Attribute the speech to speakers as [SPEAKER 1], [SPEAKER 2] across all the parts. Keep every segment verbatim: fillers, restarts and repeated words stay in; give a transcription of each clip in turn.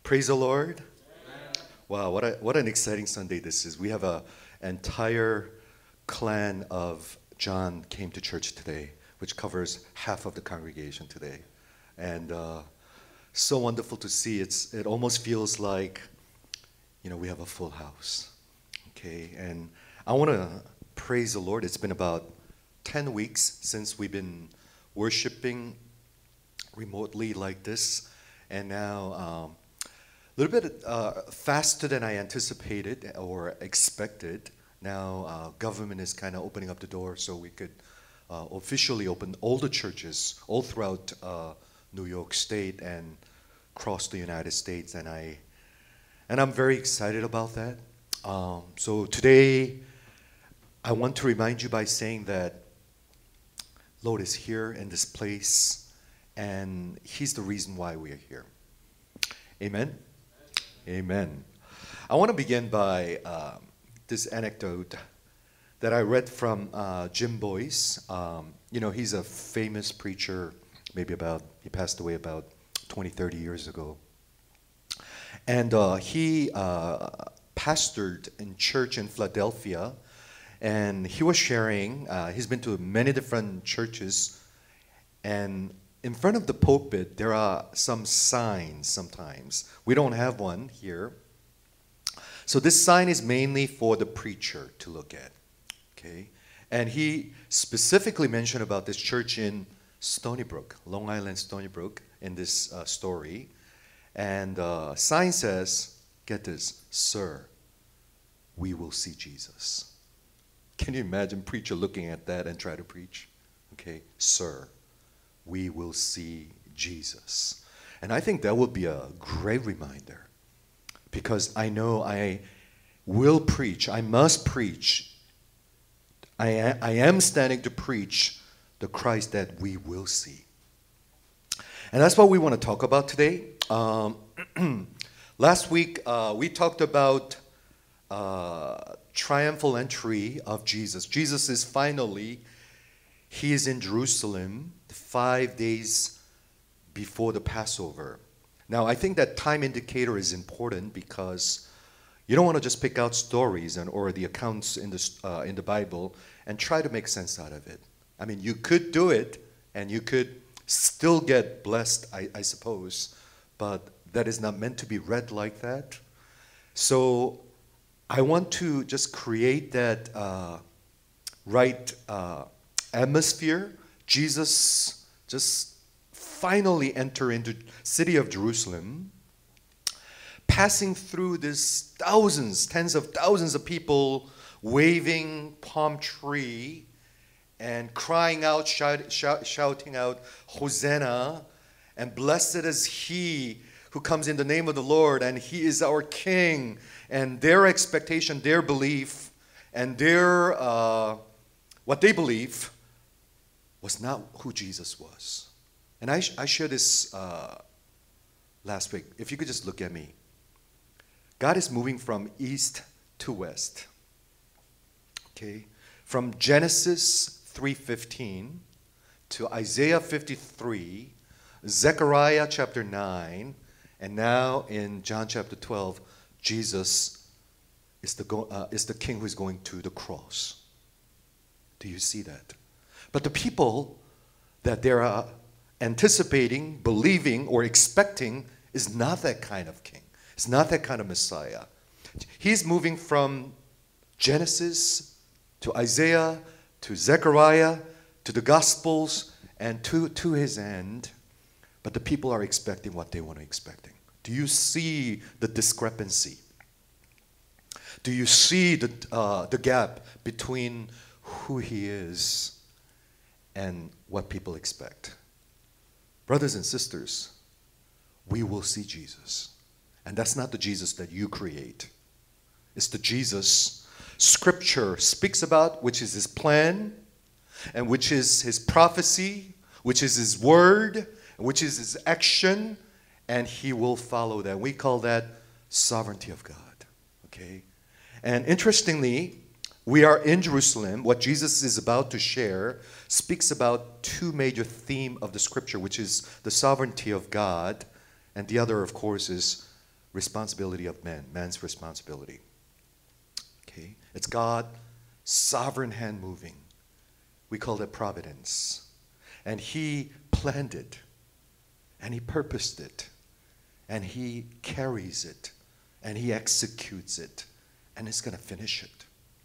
[SPEAKER 1] Praise the Lord. Wow, what, a, what an exciting Sunday this is. We have an entire clan of John came to church today, which covers half of the congregation today. And uh, so wonderful to see. It's, it almost feels like, you know, we have a full house. Okay, and I want to praise the Lord. It's been about ten weeks since we've been worshiping remotely like this. And now um, a little bit uh, faster than I anticipated or expected. Now uh, government is kind of opening up the door so we could uh, officially open all the churches all throughout uh, New York State and across the United States. And I and I'm very excited about that. Um, so today I want to remind you by saying that Lord is here in this place, and He's the reason why we are here. Amen? Amen. I want to begin by um, this anecdote that I read from uh, Jim Boyce. Um, you know, he's a famous preacher, maybe about, he passed away about twenty, thirty years ago. And uh, he uh, pastored in church in Philadelphia, and he was sharing, uh, he's been to many different churches, and in front of the pulpit, there are some signs sometimes. We don't have one here. So this sign is mainly for the preacher to look at, okay? And he specifically mentioned about this church in Stony Brook, Long Island, Stony Brook, in this uh, story. And uh, sign says, get this, sir, we will see Jesus. Can you imagine preacher looking at that and try to preach? Okay, sir, we will see Jesus. And I think that would be a great reminder, because I know I will preach, I must preach, I am, I am standing to preach the Christ that we will see. And that's what we want to talk about today. Um, last week uh, we talked about uh, triumphal entry of Jesus. Jesus is finally, he is in Jerusalem five days before the Passover. Now, I think that time indicator is important because you don't want to just pick out stories and or the accounts in the uh, in the Bible and try to make sense out of it. I mean, you could do it and you could still get blessed, I, I suppose, but that is not meant to be read like that. So I want to just create that uh, right uh, atmosphere. Jesus just finally enter into city of Jerusalem, passing through this thousands, tens of thousands of people waving palm tree and crying out, shout, shout, shouting out, Hosanna, and blessed is he who comes in the name of the Lord, and he is our king. And their expectation, their belief, and their uh, what they believe was not who Jesus was. And I, I shared this uh, last week. If you could just look at me. God is moving from east to west. Okay? From Genesis three fifteen to Isaiah fifty-three, Zechariah chapter nine, and now in John chapter twelve, Jesus is the, go, uh, is the king who is going to the cross. Do you see that? But the people that they are anticipating, believing, or expecting is not that kind of king. It's not that kind of Messiah. He's moving from Genesis to Isaiah to Zechariah to the Gospels and to, to his end. But the people are expecting what they want to expecting. Do you see the discrepancy? Do you see the, uh, the gap between who he is and what people expect? Brothers and sisters, we will see Jesus. And that's not the Jesus that you create. It's the Jesus Scripture speaks about, which is his plan, and which is his prophecy, which is his word, which is his action, and he will follow that. We call that sovereignty of God. Okay? And interestingly, we are in Jerusalem. What Jesus is about to share speaks about two major themes of the scripture, which is the sovereignty of God, and the other, of course, is responsibility of man, man's responsibility. Okay? It's God, sovereign hand moving. We call that providence. And he planned it, and he purposed it, and he carries it, and he executes it, and he's going to finish it.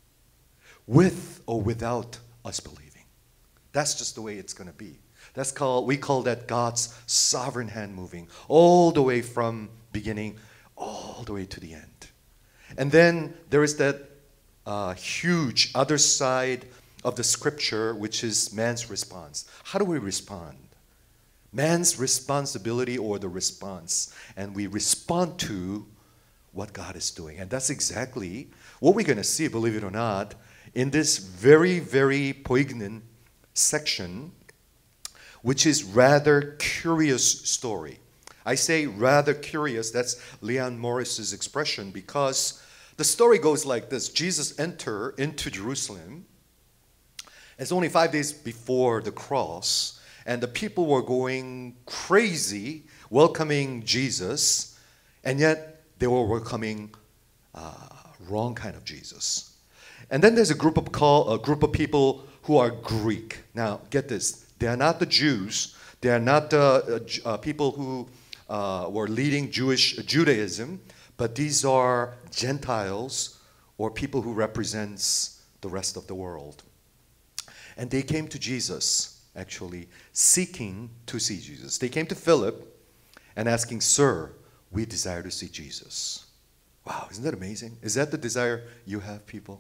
[SPEAKER 1] With or without us believing. That's just the way it's going to be. That's called, we call that God's sovereign hand moving, all the way from beginning, all the way to the end. And then there is that uh, huge other side of the scripture, which is man's response. How do we respond? Man's responsibility or the response. And we respond to what God is doing. And that's exactly what we're going to see, believe it or not, in this very, very poignant section, which is rather curious story. I say rather curious, that's Leon Morris's expression, because the story goes like this. Jesus entered into Jerusalem. It's only five days before the cross, and the people were going crazy welcoming Jesus, and yet they were welcoming uh, wrong kind of Jesus. And then there's a group of call, a group of people who are Greek. Now, get this. They are not the Jews. They are not the uh, uh, people who uh, were leading Jewish uh, Judaism, but these are Gentiles or people who represents the rest of the world. And they came to Jesus, actually, seeking to see Jesus. They came to Philip and asking, "Sir, we desire to see Jesus." Wow, isn't that amazing? Is that the desire you have, people?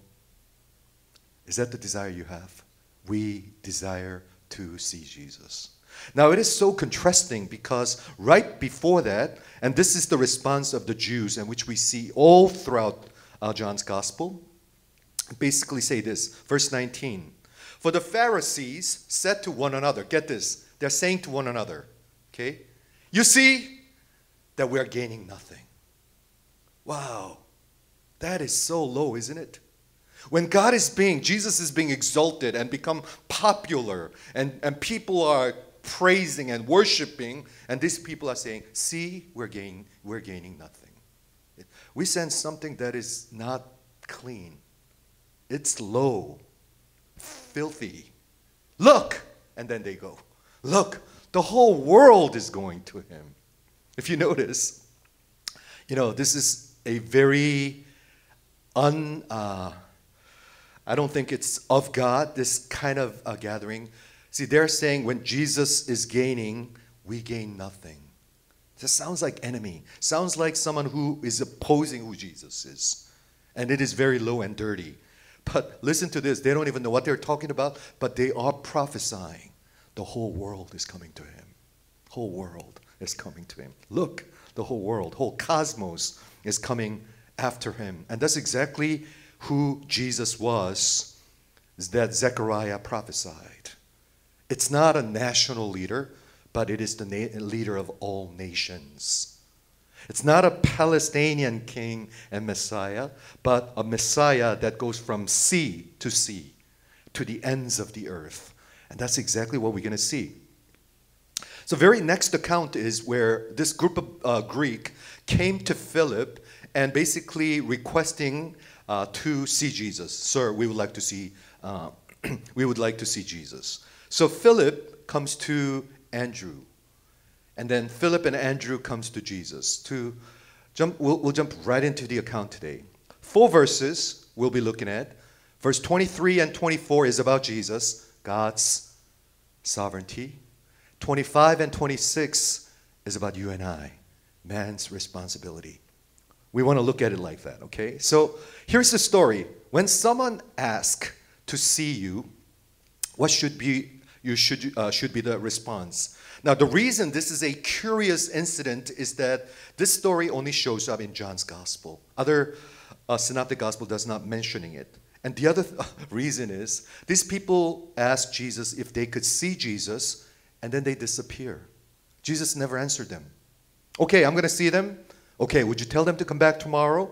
[SPEAKER 1] Is that the desire you have? We desire to see Jesus. Now, it is so contrasting because right before that, and this is the response of the Jews, and which we see all throughout uh, John's Gospel, basically say this, verse nineteen. For the Pharisees said to one another, get this, they're saying to one another, okay, you see that we are gaining nothing. Wow, that is so low, isn't it? When God is being, Jesus is being exalted and become popular, and, and people are praising and worshiping, and these people are saying, see, we're gaining, we're gaining nothing. We sense something that is not clean. It's low, filthy. Look! And then they go, look, the whole world is going to him. If you notice, you know, this is a very un... Uh, I don't think it's of God, this kind of uh, gathering. See, they're saying when Jesus is gaining, we gain nothing. This sounds like enemy. Sounds like someone who is opposing who Jesus is. And it is very low and dirty. But listen to this. They don't even know what they're talking about, but they are prophesying. The whole world is coming to him. Whole world is coming to him. Look, the whole world, whole cosmos is coming after him. And that's exactly who Jesus was, that Zechariah prophesied. It's not a national leader, but it is the na- leader of all nations. It's not a Palestinian king and Messiah, but a Messiah that goes from sea to sea, to the ends of the earth. And that's exactly what we're going to see. So very next account is where this group of uh, Greek came to Philip and basically requesting uh, to see Jesus. Sir, we would like to see, uh, we would like to see Jesus. So Philip comes to Andrew. And then Philip and Andrew comes to Jesus. To jump, we'll, we'll jump right into the account today. Four verses we'll be looking at. Verse twenty-three and twenty-four is about Jesus, God's sovereignty. twenty-five and twenty-six is about you and I, man's responsibility. We want to look at it like that, okay? So here's the story. When someone asks to see you, what should be you should uh, should be the response? Now, the reason this is a curious incident is that this story only shows up in John's Gospel. Other uh, synoptic gospel does not mentioning it. And the other th- reason is these people asked Jesus if they could see Jesus, and then they disappear. Jesus never answered them. Okay, I'm going to see them. Okay, would you tell them to come back tomorrow?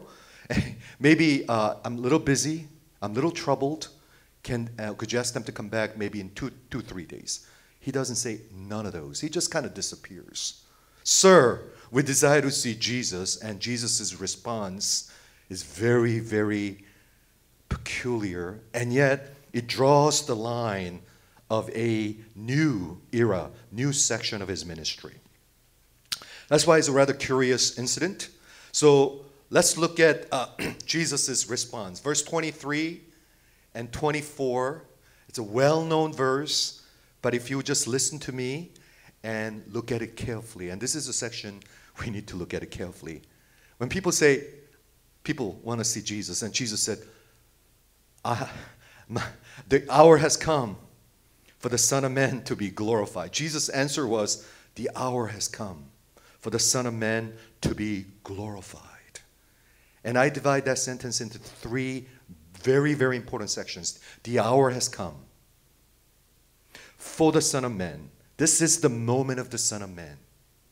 [SPEAKER 1] Maybe uh, I'm a little busy. I'm a little troubled. Can uh, could you ask them to come back maybe in two, two, three days? He doesn't say none of those. He just kind of disappears. Sir, We desire to see Jesus, and Jesus' response is very, very peculiar, and yet it draws the line of a new era, new section of his ministry. That's why it's a rather curious incident. So let's look at uh, Jesus' response. Verse twenty-three and twenty-four. It's a well-known verse, but if you just listen to me and look at it carefully, and this is a section we need to look at it carefully. When people say, people want to see Jesus, and Jesus said, ah, my, the hour has come for the Son of Man to be glorified. Jesus' answer was, the hour has come for the Son of Man to be glorified. And I divide that sentence into three very, very important sections. The hour has come for the Son of Man. This is the moment of the Son of Man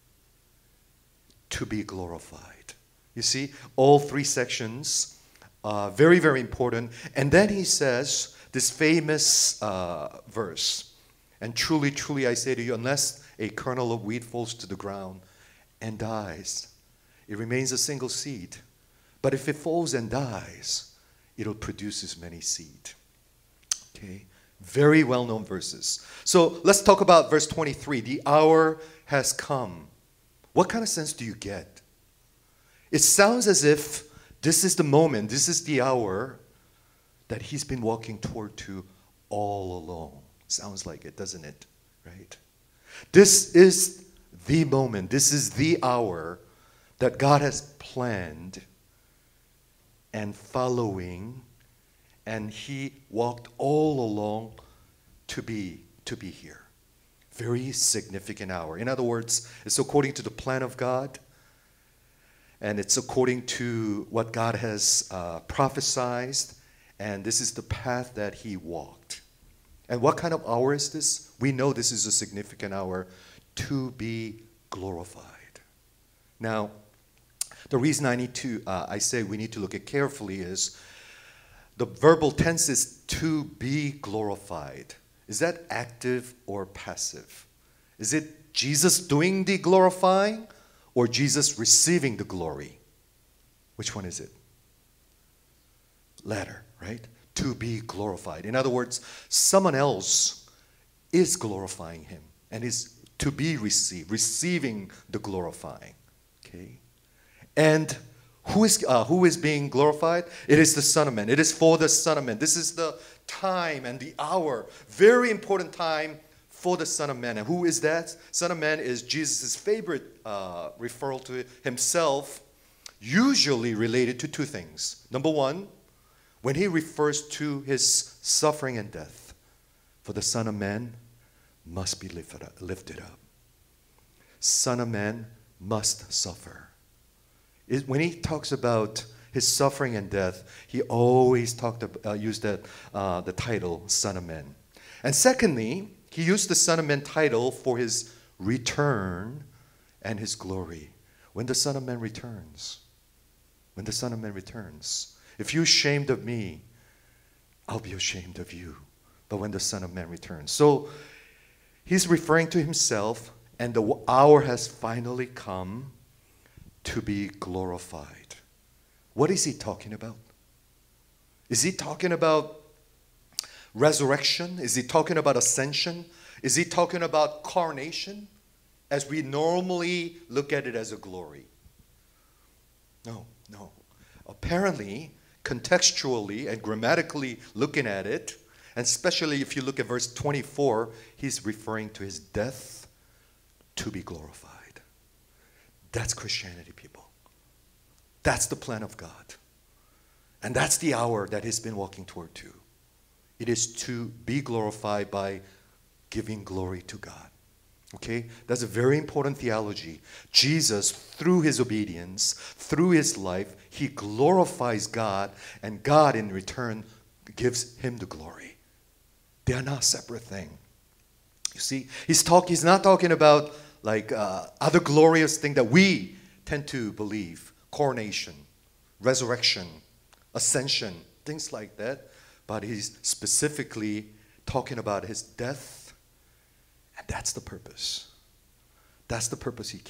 [SPEAKER 1] to be glorified. You see, all three sections are very, very important. And then he says this famous uh, verse, and truly, truly I say to you, unless a kernel of wheat falls to the ground and dies, it remains a single seed. But if it falls and dies, it'll produce as many seed. Okay? Very well-known verses. So let's talk about verse twenty-three. The hour has come. What kind of sense do you get? It sounds as if this is the moment, this is the hour that he's been walking toward to all along. Sounds like it, doesn't it? Right? This is the moment, this is the hour that God has planned and following, and he walked all along to be to be here. Very significant hour. In other words, it's according to the plan of God, and it's according to what God has uh, prophesied, and this is the path that he walked. And what kind of hour is this? We know this is a significant hour to be glorified. Now, the reason I need to, uh, I say we need to look at carefully is the verbal tense is to be glorified. Is that active or passive? Is it Jesus doing the glorifying or Jesus receiving the glory? Which one is it? Latter, right? To be glorified. In other words, someone else is glorifying him and is to be received, receiving the glorifying. Okay? And who is, uh, who is being glorified? It is the Son of Man. It is for the Son of Man. This is the time and the hour. Very important time for the Son of Man. And who is that? Son of Man is Jesus' favorite uh, referral to himself, usually related to two things. Number one, when he refers to his suffering and death, for the Son of Man must be lifted up. Lifted up. Son of Man must suffer. It, when he talks about his suffering and death, he always talked about, uh, used that, uh, the title Son of Man. And secondly, he used the Son of Man title for his return and his glory. When the Son of Man returns, when the Son of Man returns, if you're ashamed of me, I'll be ashamed of you. But when the Son of Man returns. So he's referring to himself, and the hour has finally come to be glorified. What is he talking about? Is he talking about resurrection? Is he talking about ascension? Is he talking about coronation? As we normally look at it as a glory. No, no. Apparently, contextually and grammatically looking at it, and especially if you look at verse twenty-four, he's referring to his death to be glorified. That's Christianity, people. That's the plan of God. And that's the hour that he's been walking toward to. It is to be glorified by giving glory to God. Okay? That's a very important theology. Jesus, through his obedience, through his life, he glorifies God, and God in return gives him the glory. They are not separate things. You see, he's talk, he's not talking about like uh, other glorious thing that we tend to believe. Coronation, resurrection, ascension, things like that. But he's specifically talking about his death, and that's the purpose. That's the purpose he came.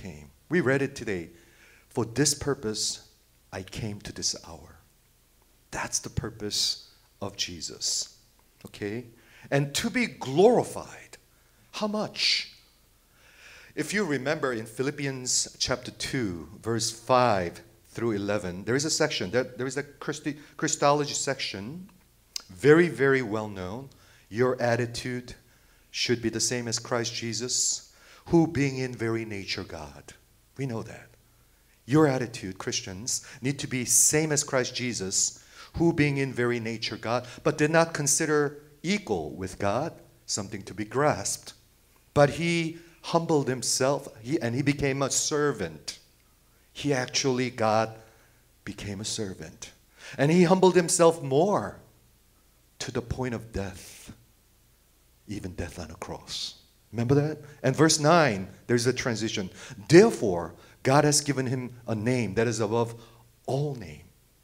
[SPEAKER 1] We read it today. For this purpose, I came to this hour. That's the purpose of Jesus. Okay? And to be glorified. How much? If you remember in Philippians chapter two, verse five through eleven, there is a section, there, there is a Christi, Christology section, very, very well known. Your attitude should be the same as Christ Jesus, who being in very nature God. We know that. Your attitude, Christians, need to be same as Christ Jesus, who being in very nature God, but did not consider equal with God something to be grasped. But he humbled himself, he, and he became a servant. He actually, God, became a servant. And he humbled himself more to the point of death, even death on a cross. Remember that? And verse nine, there's a transition. Therefore, God has given him a name that is above all name.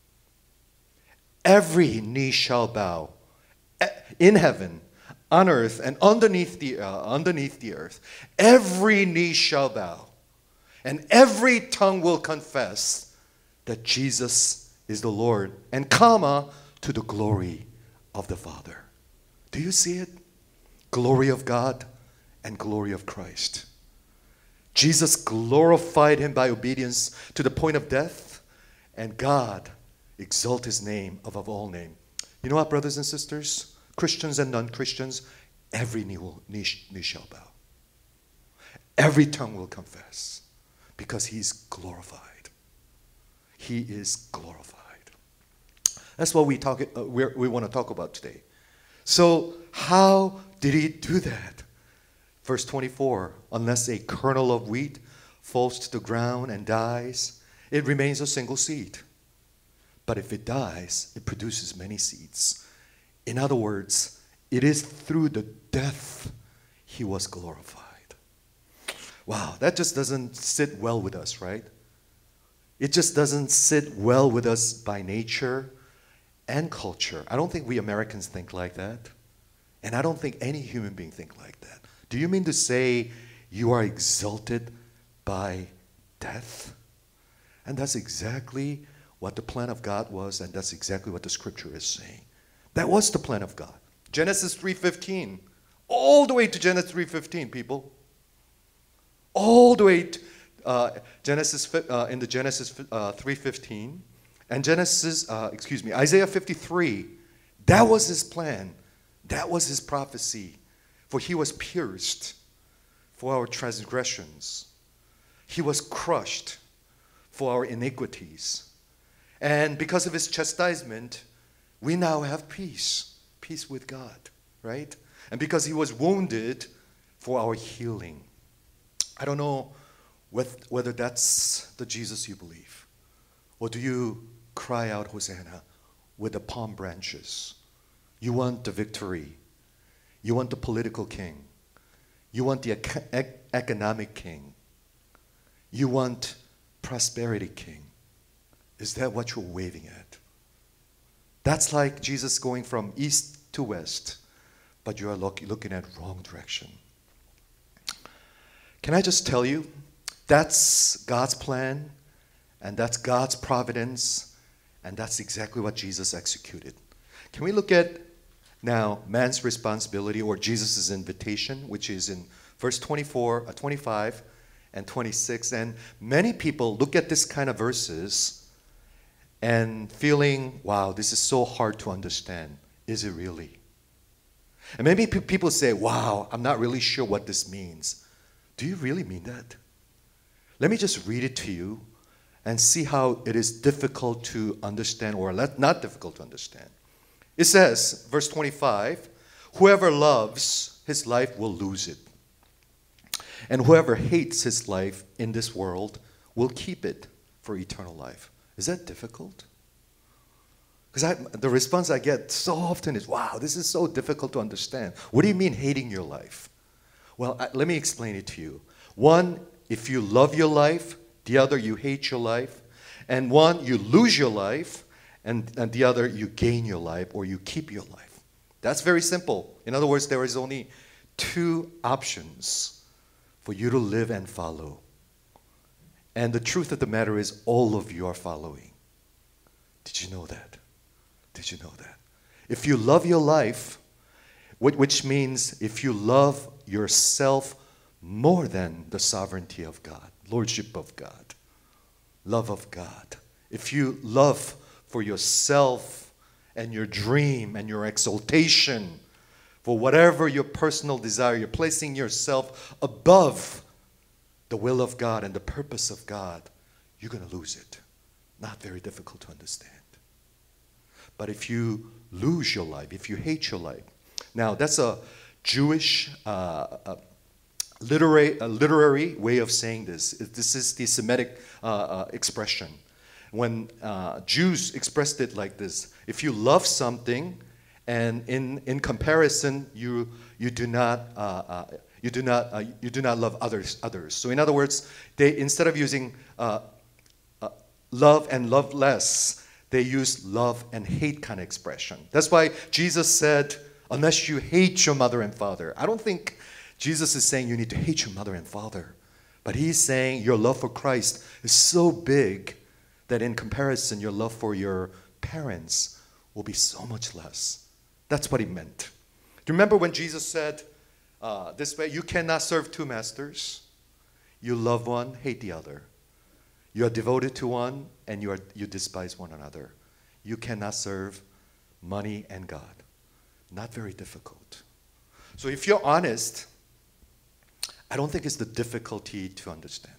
[SPEAKER 1] Every knee shall bow in heaven, on earth, and underneath the, uh, underneath the earth. Every knee shall bow, and every tongue will confess that Jesus is the Lord, and comma, to the glory of the Father. Do you see it? Glory of God and glory of Christ. Jesus glorified him by obedience to the point of death, and God exalt his name above all name. You know what, brothers and sisters? Christians and non-Christians, every knee, will, knee, knee shall bow. Every tongue will confess, because he's glorified. He is glorified. That's what we talk. Uh, we're, we want to talk about today. So how did he do that? Verse twenty-four, unless a kernel of wheat falls to the ground and dies, it remains a single seed. But if it dies, it produces many seeds. In other words, it is through the death he was glorified. Wow, that just doesn't sit well with us, right? It just doesn't sit well with us by nature and culture. I don't think we Americans think like that. And I don't think any human being think like that. Do you mean to say you are exalted by death? And that's exactly what the plan of God was, and that's exactly what the scripture is saying. That was the plan of God. Genesis three fifteen. All the way to Genesis three fifteen, people. All the way to uh, Genesis uh, in the Genesis uh, three fifteen. And Genesis, uh, excuse me, Isaiah fifty-three. That was his plan. That was his prophecy. For he was pierced for our transgressions. He was crushed for our iniquities. And because of his chastisement, we now have peace. Peace with God, right? And because he was wounded for our healing. I don't know whether that's the Jesus you believe. Or do you cry out Hosanna with the palm branches? You want the victory. You want the political king. You want the ec- economic king. You want prosperity king. Is that what you're waving at? That's like Jesus going from east to west, but you are look, looking at wrong direction. Can I just tell you, that's God's plan, and that's God's providence, and that's exactly what Jesus executed. Can we look at now man's responsibility, or Jesus' invitation, which is in verse twenty-four, uh, twenty-five and twenty-six. And many people look at this kind of verses and feeling, wow, this is so hard to understand. Is it really? And maybe pe- people say, wow, I'm not really sure what this means. Do you really mean that? Let me just read it to you and see how it is difficult to understand, or not difficult to understand. It says, verse twenty-five, whoever loves his life will lose it. And whoever hates his life in this world will keep it for eternal life. Is that difficult? Because the response I get so often is, wow, this is so difficult to understand. What do you mean hating your life? Well, I, let me explain it to you. One, if you love your life. The other, you hate your life. And one, you lose your life. And, and the other, you gain your life or you keep your life. That's very simple. In other words, there is only two options for you to live and follow. And the truth of the matter is, all of you are following. Did you know that? Did you know that? If you love your life, which means if you love yourself more than the sovereignty of God, lordship of God, love of God, if you love for yourself and your dream and your exaltation, for whatever your personal desire, you're placing yourself above the will of God and the purpose of God, you're going to lose it. Not very difficult to understand. But if you lose your life, if you hate your life, now that's a Jewish uh, uh, literary, uh, literary way of saying this. This is the Semitic uh, uh, expression. When uh, Jews expressed it like this: if you love something, and in in comparison, you you do not uh, uh, you do not uh, you do not love others others. So in other words, they instead of using uh, uh, love and love less, they use love and hate kind of expression. That's why Jesus said, unless you hate your mother and father. I don't think Jesus is saying you need to hate your mother and father, but he's saying your love for Christ is so big that in comparison, your love for your parents will be so much less. That's what he meant. Do you remember when Jesus said uh, this way, you cannot serve two masters. You love one, hate the other. You are devoted to one, and you, are, you despise one another. You cannot serve money and God. Not very difficult. So if you're honest, I don't think it's the difficulty to understand.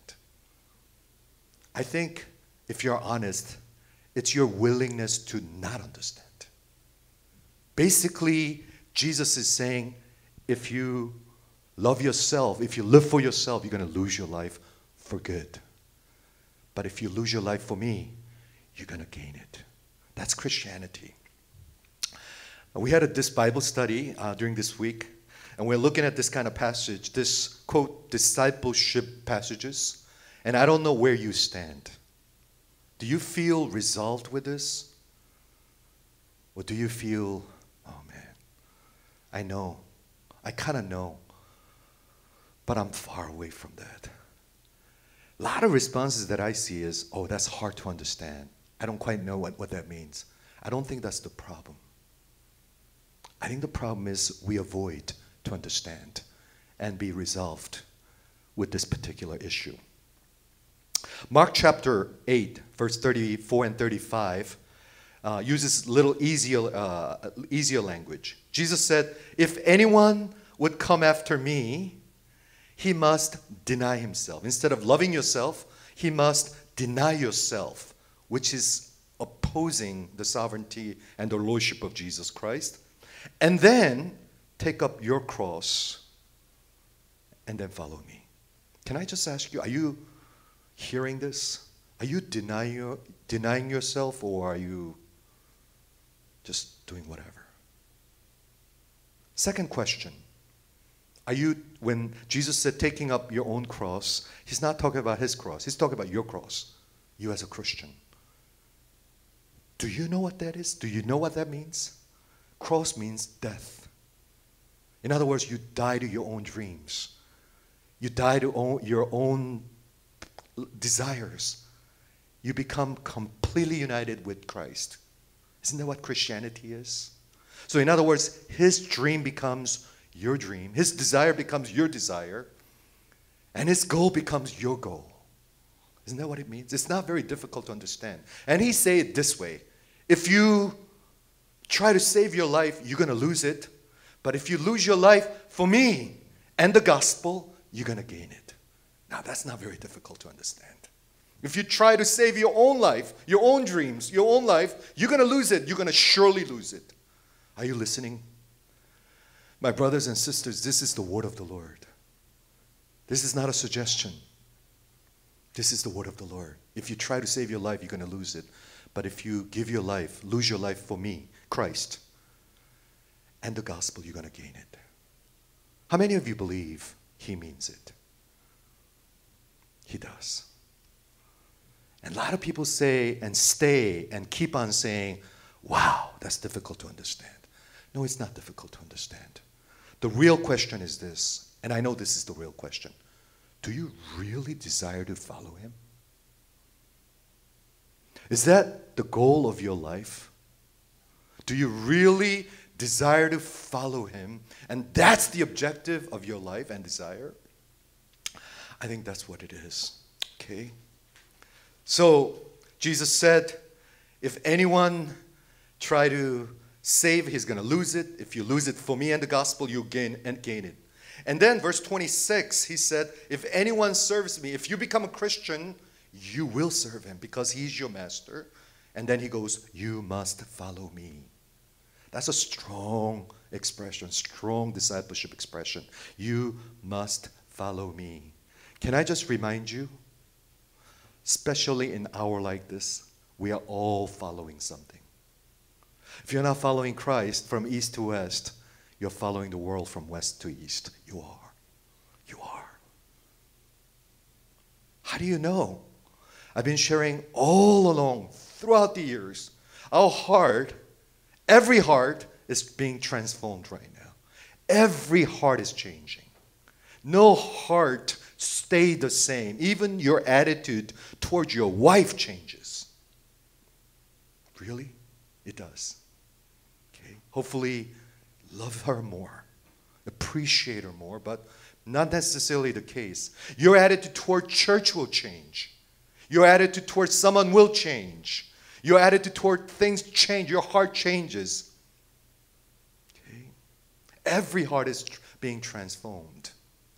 [SPEAKER 1] I think if you're honest, it's your willingness to not understand. Basically, Jesus is saying, if you love yourself, if you live for yourself, you're going to lose your life for good. But if you lose your life for me, you're going to gain it. That's Christianity. We had a, this Bible study uh, during this week, and we're looking at this kind of passage, this, quote, discipleship passages, and I don't know where you stand. Do you feel resolved with this? Or do you feel, oh man, I know, I kind of know, but I'm far away from that. A lot of responses that I see is, oh, that's hard to understand. I don't quite know what, what that means. I don't think that's the problem. I think the problem is we avoid to understand and be resolved with this particular issue. Mark chapter eight, verse thirty-four and thirty-five uh, uses little easier, uh, easier language. Jesus said, if anyone would come after me, he must deny himself. Instead of loving yourself, he must deny yourself, which is opposing the sovereignty and the lordship of Jesus Christ. And then take up your cross and then follow me. Can I just ask you, are you hearing this? Are you denying, your, denying yourself, or are you just doing whatever? Second question. Are you, when Jesus said taking up your own cross, he's not talking about his cross. He's talking about your cross, you as a Christian. Do you know what that is? Do you know what that means? Cross means death. In other words, you die to your own dreams. You die to own, your own desires. You become completely united with Christ. Isn't that what Christianity is? So in other words, his dream becomes your dream. His desire becomes your desire. And his goal becomes your goal. Isn't that what it means? It's not very difficult to understand. And he said it this way. If you try to save your life, you're going to lose it. But if you lose your life for me and the gospel, you're going to gain it. Now, that's not very difficult to understand. If you try to save your own life, your own dreams, your own life, you're going to lose it. You're going to surely lose it. Are you listening? My brothers and sisters, this is the word of the Lord. This is not a suggestion. This is the word of the Lord. If you try to save your life, you're going to lose it. But if you give your life, lose your life for me, Christ, and the gospel, you're going to gain it. How many of you believe he means it? He does. And a lot of people say and stay and keep on saying, wow, that's difficult to understand. No, it's not difficult to understand. The real question is this, and I know this is the real question. Do you really desire to follow him? Is that the goal of your life? Do you really desire to follow him? And that's the objective of your life and desire? I think that's what it is. Okay? So, Jesus said, if anyone try to save, he's going to lose it. If you lose it for me and the gospel, you'll gain and gain it. And then verse twenty-six, he said, if anyone serves me, if you become a Christian, you will serve him because he's your master. And then he goes, you must follow me. That's a strong expression, strong discipleship expression. You must follow me. Can I just remind you, especially in an hour like this, we are all following something. If you're not following Christ from east to west, you're following the world from west to east. You are. You are. How do you know? I've been sharing all along, throughout the years, our heart, every heart is being transformed right now. Every heart is changing. No heart stays the same. Even your attitude towards your wife changes. Really? It does. Okay? Hopefully, love her more, appreciate her more, but not necessarily the case. Your attitude toward church will change. Your attitude towards someone will change. Your attitude toward things change. Your heart changes. Okay? Every heart is tr- being transformed.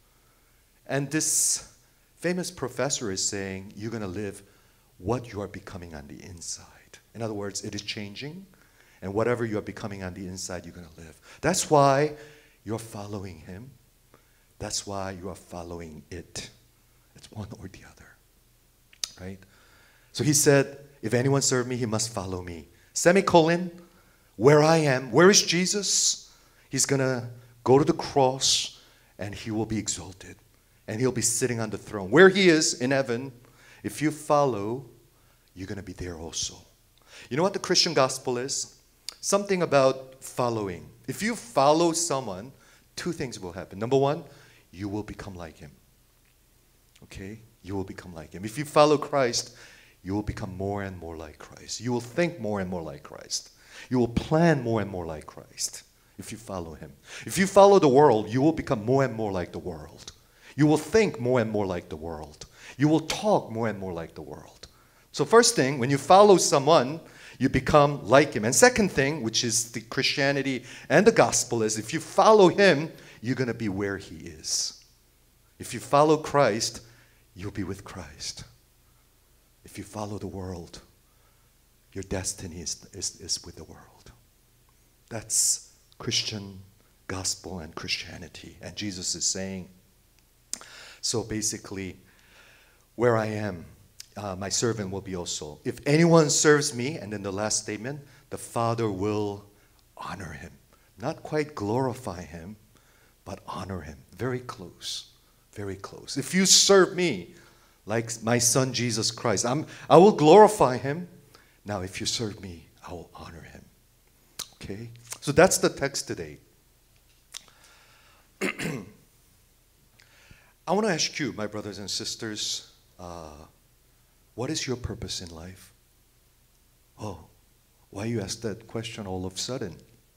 [SPEAKER 1] And this famous professor is saying you're going to live what you are becoming on the inside. In other words, it is changing. And whatever you are becoming on the inside, you're going to live. That's why you're following him. That's why you are following it. It's one or the other. Right? So he said, if anyone serve me, he must follow me. Semicolon, where I am. Where is Jesus? He's going to go to the cross and he will be exalted. And he'll be sitting on the throne. Where he is in heaven, if you follow, you're going to be there also. You know what the Christian gospel is? Something about following. If you follow someone, two things will happen. Number one, you will become like him. Okay? You will become like him. If you follow Christ, you will become more and more like Christ. You will think more and more like Christ. You will plan more and more like Christ if you follow him. If you follow the world, you will become more and more like the world. You will think more and more like the world. You will talk more and more like the world. So first thing, when you follow someone, you become like him. And second thing, which is the Christianity and the gospel, is if you follow him, you're going to be where he is. If you follow Christ, you'll be with Christ. If you follow the world, your destiny is, is, is with the world. That's Christian gospel and Christianity. And Jesus is saying, so basically, where I am, uh, my servant will be also. If anyone serves me, and then the last statement, the Father will honor him. Not quite glorify him, but honor him. Very close. Very close. If you serve me, like my son Jesus Christ, I'm, I will glorify him. Now, if you serve me, I will honor him. Okay? So that's the text today. I want to ask you, my brothers and sisters, uh, what is your purpose in life? Oh, why you ask that question all of a sudden?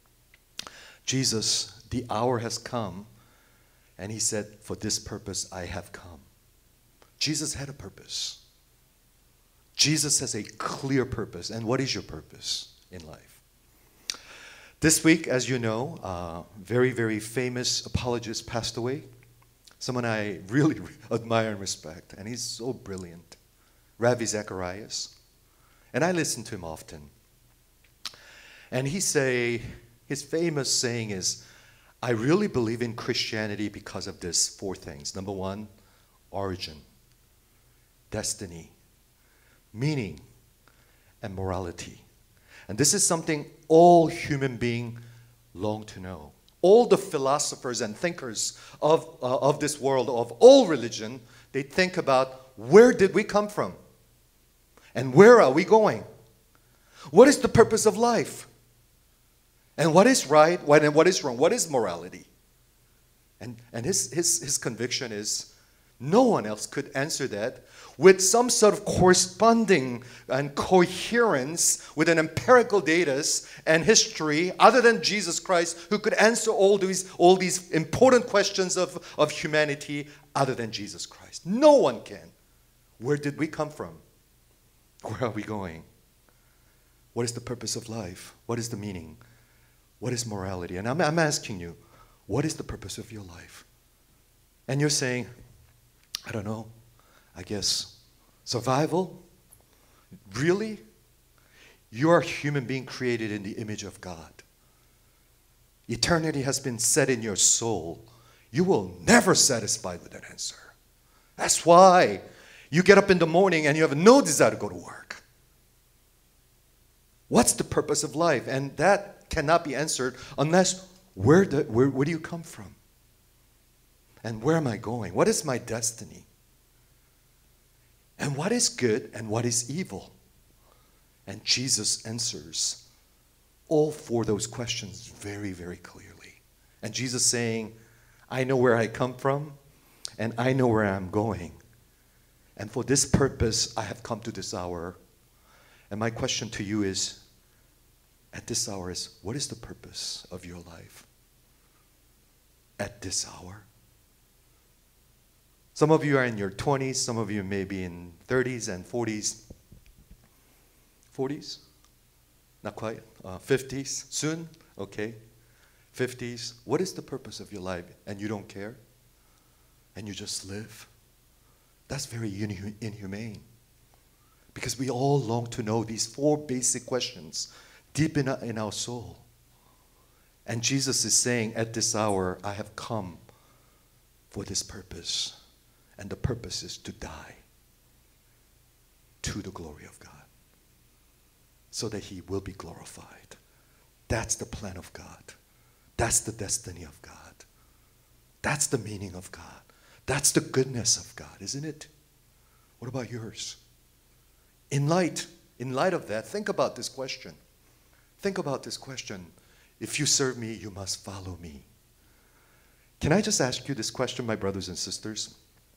[SPEAKER 1] Jesus, the hour has come, and he said, for this purpose I have come. Jesus had a purpose. Jesus has a clear purpose. And what is your purpose in life? This week, as you know, uh, very, very famous apologist passed away. Someone I really admire and respect, and he's so brilliant. Ravi Zacharias. And I listen to him often. And he say, his famous saying is, I really believe in Christianity because of this four things. Number one, origin, destiny, meaning, and morality. And this is something all human beings long to know. All the philosophers and thinkers of, uh, of this world, of all religion, they think about where did we come from? And where are we going? What is the purpose of life? And what is right and what is wrong? What is morality? And, and his, his, his conviction is No one else could answer that with some sort of corresponding and coherence with an empirical data and history other than Jesus Christ, who could answer all these, all these important questions of, of humanity other than Jesus Christ. No one can. Where did we come from? Where are we going? What is the purpose of life? What is the meaning? What is morality? And I'm, I'm asking you, what is the purpose of your life? And you're saying, I don't know, I guess survival? Really? You are a human being created in the image of God. Eternity has been set in your soul. You will never satisfy with that answer. That's why you get up in the morning and you have no desire to go to work. What's the purpose of life? And that cannot be answered unless where, the, where, where do you come from? And where am I going? What is my destiny? And what is good and what is evil? And Jesus answers all four of those questions very, very clearly. And Jesus saying, I know where I come from and I know where I'm going. And for this purpose, I have come to this hour. And my question to you is, at this hour is, what is the purpose of your life? At this hour? Some of you are in your twenties, some of you may be in thirties and forties. forties? Not quite. Uh, fifties? Soon? Okay. fifties. What is the purpose of your life? And you don't care? And you just live? That's very inhu- inhumane. Because we all long to know these four basic questions deep in our, in our soul. And Jesus is saying, at this hour, I have come for this purpose. And the purpose is to die to the glory of God, so that he will be glorified. That's the plan of God. That's the destiny of God. That's the meaning of God. That's the goodness of God, isn't it? What about yours? In light, in light of that, think about this question. Think about this question. If you serve me, you must follow me. Can I just ask you this question, my brothers and sisters?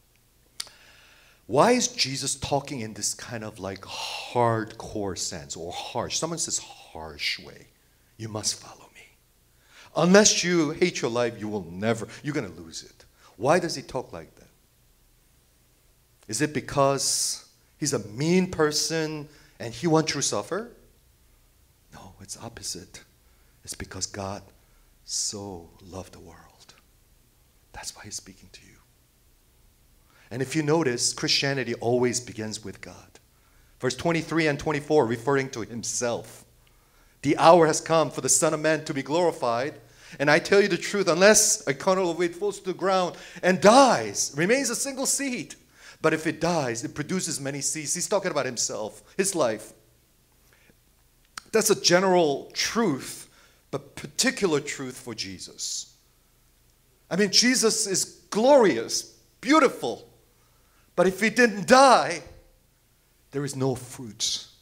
[SPEAKER 1] Why is Jesus talking in this kind of like hardcore sense or harsh? Someone says harsh way. You must follow me. Unless you hate your life, you will never, you're going to lose it. Why does he talk like that? Is it because he's a mean person and he wants you to suffer? No, it's opposite. It's because God so loved the world. That's why he's speaking to you. And if you notice, Christianity always begins with God. Verse twenty-three and twenty-four, referring to himself. The hour has come for the Son of Man to be glorified. And I tell you the truth, unless a kernel of wheat falls to the ground and dies, remains a single seed. But if it dies, it produces many seeds. He's talking about himself, his life. That's a general truth, but particular truth for Jesus. I mean, Jesus is glorious, beautiful. But if he didn't die, there is no fruits.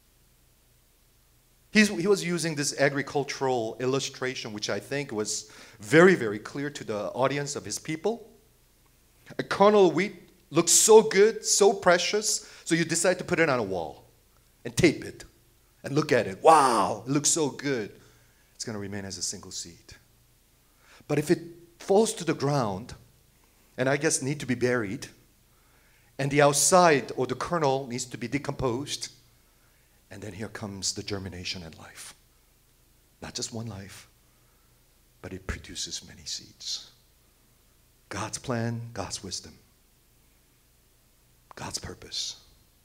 [SPEAKER 1] He's, he was using this agricultural illustration, which I think was very, very clear to the audience of his people. A kernel of wheat looks so good, so precious, so you decide to put it on a wall and tape it and look at it. Wow, it looks so good. It's going to remain as a single seed. But if it falls to the ground, and I guess need to be buried, and the outside or the kernel needs to be decomposed, and then here comes the germination and life. Not just one life, but it produces many seeds. God's plan, God's wisdom, God's purpose,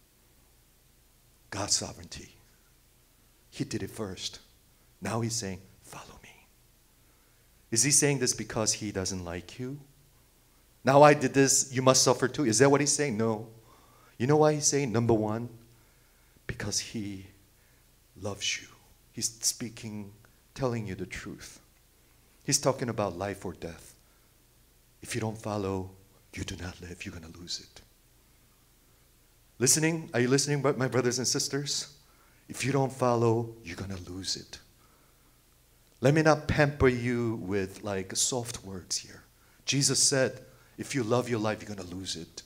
[SPEAKER 1] God's sovereignty. He did it first. Now he's saying, follow me. Is he saying this because he doesn't like you? Now I did this, you must suffer too. Is that what he's saying? No. You know why he's saying? Number one, because he loves you. He's speaking, telling you the truth. He's talking about life or death. If you don't follow, you do not live. You're going to lose it. Listening? Are you listening, my brothers and sisters? If you don't follow, you're going to lose it. Let me not pamper you with like soft words here. Jesus said, If you love your life, you're going to lose it.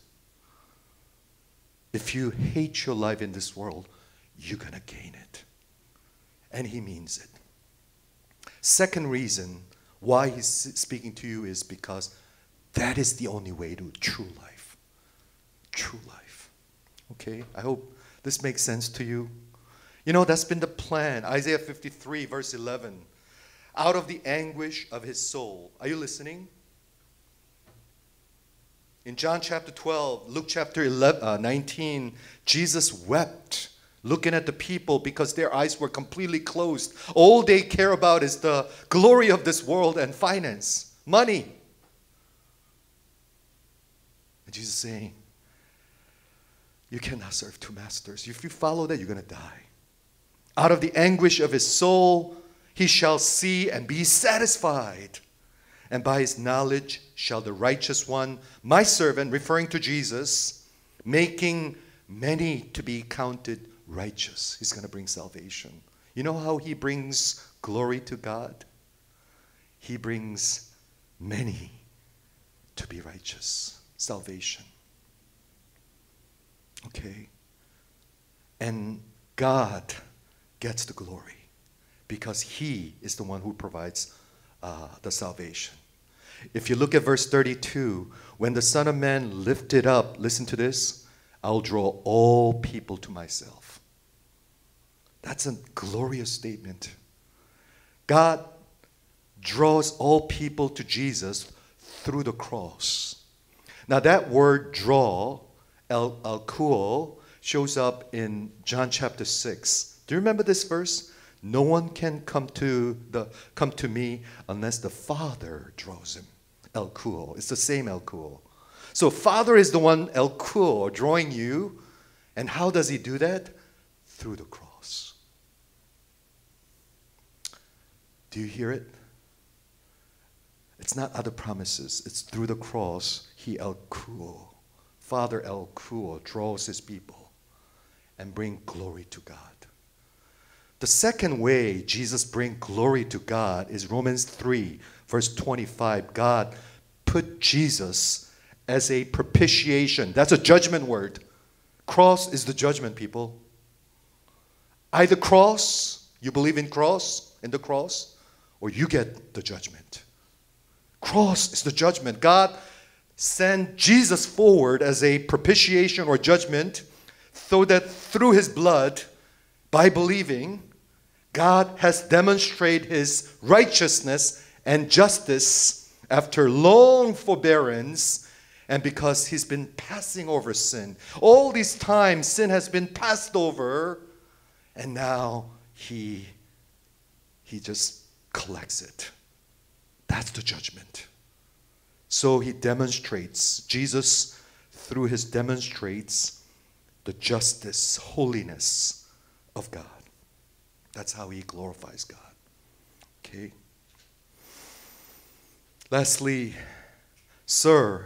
[SPEAKER 1] If you hate your life in this world, you're going to gain it. And he means it. Second reason why he's speaking to you is because that is the only way to true life. True life. Okay? I hope this makes sense to you. You know, that's been the plan. Isaiah fifty-three, verse eleven. Out of the anguish of his soul. Are you listening? In John chapter twelve, Luke chapter eleven, uh, nineteen, Jesus wept looking at the people because their eyes were completely closed. All they care about is the glory of this world and finance, money. And Jesus is saying, you cannot serve two masters. If you follow that, you're going to die. Out of the anguish of his soul, he shall see and be satisfied. And by his knowledge shall the righteous one, my servant, referring to Jesus, making many to be counted righteous. He's going to bring salvation. You know how he brings glory to God? He brings many to be righteous. Salvation. Okay? And God gets the glory because he is the one who provides uh, the salvation. If you look at verse thirty-two, when the Son of Man lifted up, listen to this, I'll draw all people to myself. That's a glorious statement. God draws all people to Jesus through the cross. Now that word draw, el, elkuo, shows up in John chapter six. Do you remember this verse? No one can come to the come to me unless the Father draws him. Elkuo. It's the same elkuo. So Father is the one elkuo drawing you. And how does he do that? Through the cross. Do you hear it? It's not other promises. It's through the cross. He elkuo. Father elkuo draws his people and bring glory to God. The second way Jesus brings glory to God is Romans three, verse twenty-five. God put Jesus as a propitiation. That's a judgment word. Cross is the judgment, people. Either cross, you believe in cross, in the cross, or you get the judgment. Cross is the judgment. God sent Jesus forward as a propitiation or judgment so that through his blood, by believing, God has demonstrated his righteousness and justice after long forbearance and because he's been passing over sin. All these times, sin has been passed over and now he, he just collects it. That's the judgment. So he demonstrates, Jesus through his demonstrates the justice, holiness of God. That's how he glorifies God. Okay. Lastly, sir,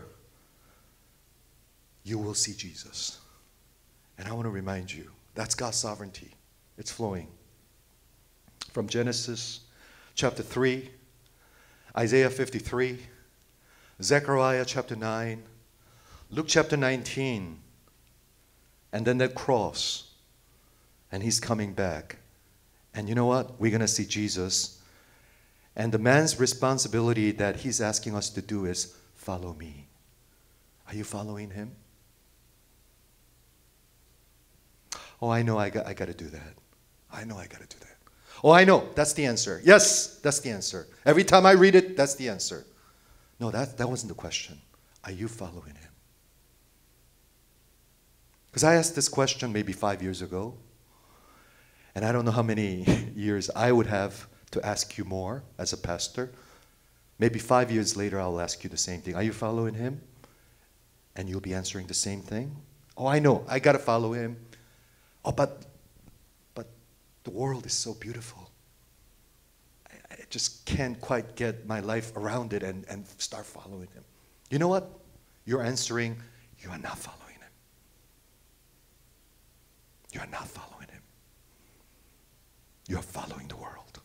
[SPEAKER 1] you will see Jesus. And I want to remind you, that's God's sovereignty. It's flowing. From Genesis chapter three, Isaiah fifty-three, Zechariah chapter nine, Luke chapter nineteen, and then that cross, and he's coming back. And you know what? We're going to see Jesus. And the man's responsibility that he's asking us to do is follow me. Are you following him? Oh, I know I got, I got to do that. I know I got to do that. Oh, I know. That's the answer. Yes, that's the answer. Every time I read it, that's the answer. No, that, that wasn't the question. Are you following him? Because I asked this question maybe five years ago. And I don't know how many years I would have to ask you more as a pastor. Maybe five years later, I'll ask you the same thing. Are you following him? And you'll be answering the same thing. Oh, I know. I got to follow him. Oh, but, but the world is so beautiful. I, I just can't quite get my life around it and, and start following him. You know what? You're answering, you are not following him. You are not following him. You're following the world.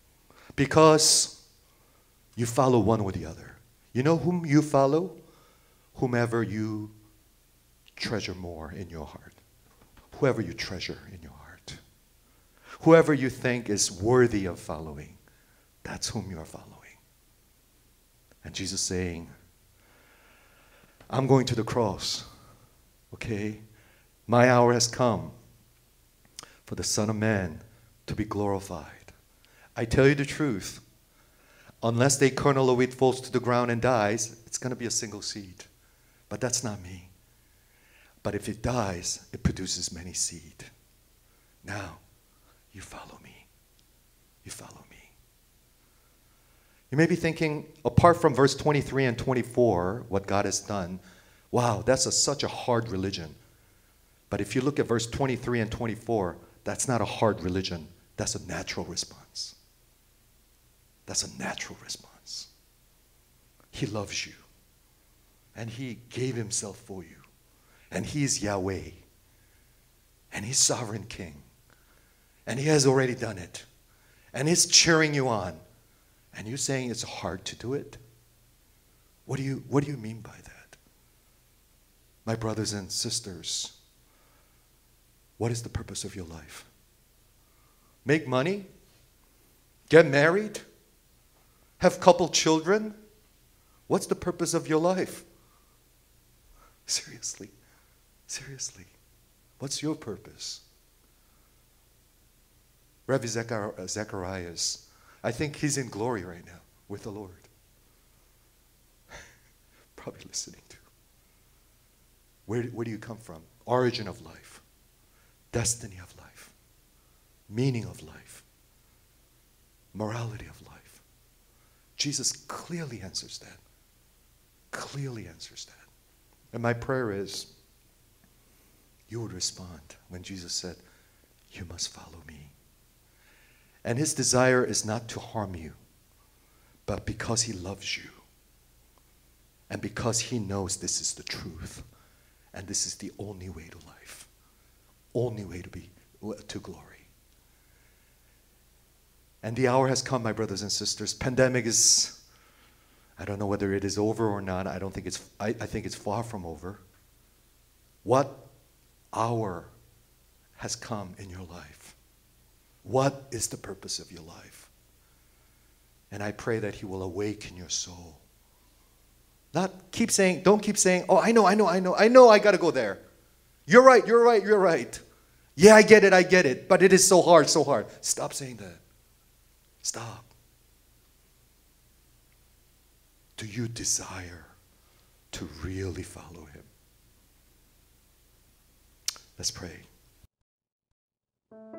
[SPEAKER 1] Because you follow one or the other. You know whom you follow? whomever you treasure more in your heart. Whoever you treasure in your heart. Whoever you think is worthy of following, that's whom you are following. And Jesus saying, I'm going to the cross, okay? My hour has come for the Son of Man to be glorified. I tell you the truth, unless the kernel of wheat falls to the ground and dies, it's going to be a single seed. But that's not me. But if it dies, it produces many seed. Now, you follow me. You follow me. You may be thinking, apart from verse twenty-three and twenty-four, what God has done, wow, that's a, such a hard religion. But if you look at verse twenty-three and twenty-four, that's not a hard religion. That's a natural response. That's a natural response. He loves you. And he gave himself for you. And he is Yahweh. And he's sovereign king. And he has already done it. And he's cheering you on. And you're saying it's hard to do it? What do you, what do you mean by that? My brothers and sisters, what is the purpose of your life? Make money? Get married? Have couple children? What's the purpose of your life? Seriously, seriously, what's your purpose? Rabbi Zechar- Zacharias, I think he's in glory right now with the Lord. Probably listening to. Where, where do you come from? Origin of life, destiny of life, meaning of life, morality of life. Jesus clearly answers that. Clearly answers that. And my prayer is you would respond when Jesus said, you must follow me. And his desire is not to harm you, but because he loves you. And because he knows this is the truth. And this is the only way to life. Only way to be to glory. And the hour has come, my brothers and sisters. Pandemic is, I don't know whether it is over or not. I don't think it's, I, I think it's far from over. What hour has come in your life? What is the purpose of your life? And I pray that he will awaken your soul. Not keep saying, don't keep saying, oh, I know, I know, I know, I know I got to go there. You're right, you're right, you're right. Yeah, I get it, I get it. But it is so hard, so hard. Stop saying that. Stop. Do you desire to really follow him? Let's pray.